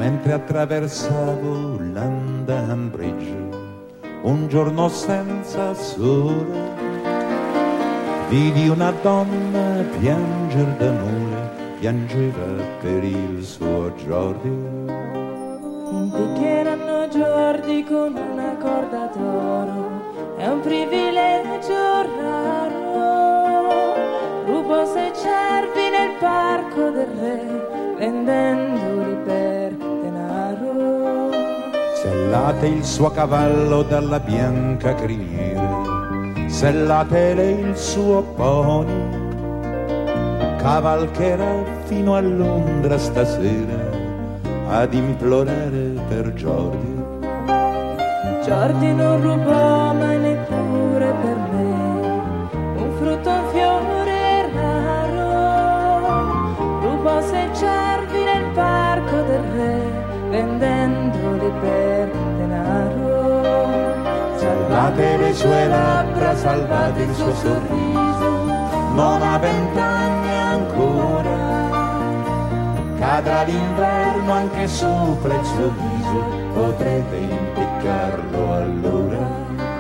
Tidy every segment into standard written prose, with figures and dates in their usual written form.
mentre attraversavo London Bridge, un giorno senza sole, vidi una donna pianger d'amore, piangeva per il suo Jordi. Impiccheranno Jordi con una corda d'oro, è un privilegio raro. Rubo 6 cervi nel parco del re, vendendoli per denaro. Sellate il suo cavallo dalla bianca criniera, sellate lei il suo pony, cavalcherà fino a Londra stasera ad implorare per Jordi. Jordi non rubò mai neppure per me un frutto, un fiore raro. Rubò 6 cervi nel parco del re, vendendoli per denaro. Salvate le sue labbra, salvate il suo sorriso, non ha 20 anni ancora, cadrà l'inverno anche sopra il suo viso, potrete impiccarlo allora.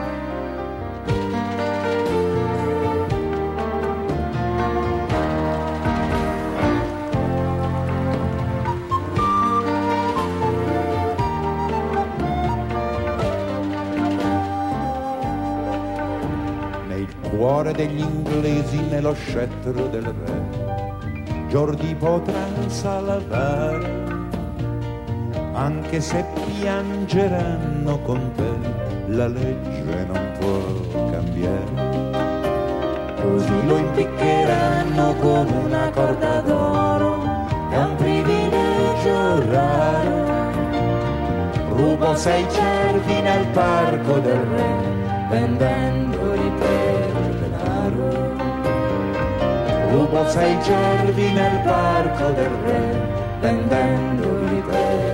Nel cuore degli inglesi, nello scettro del re, Jordi potrà salvare, anche se piangeranno con te, la legge non può cambiare. Così lo impiccheranno con una corda d'oro, è un privilegio raro. Rubo 6 cervi nel parco del re, vendendoli per denaro. Rubo 6 cervi nel parco del re, vendendoli per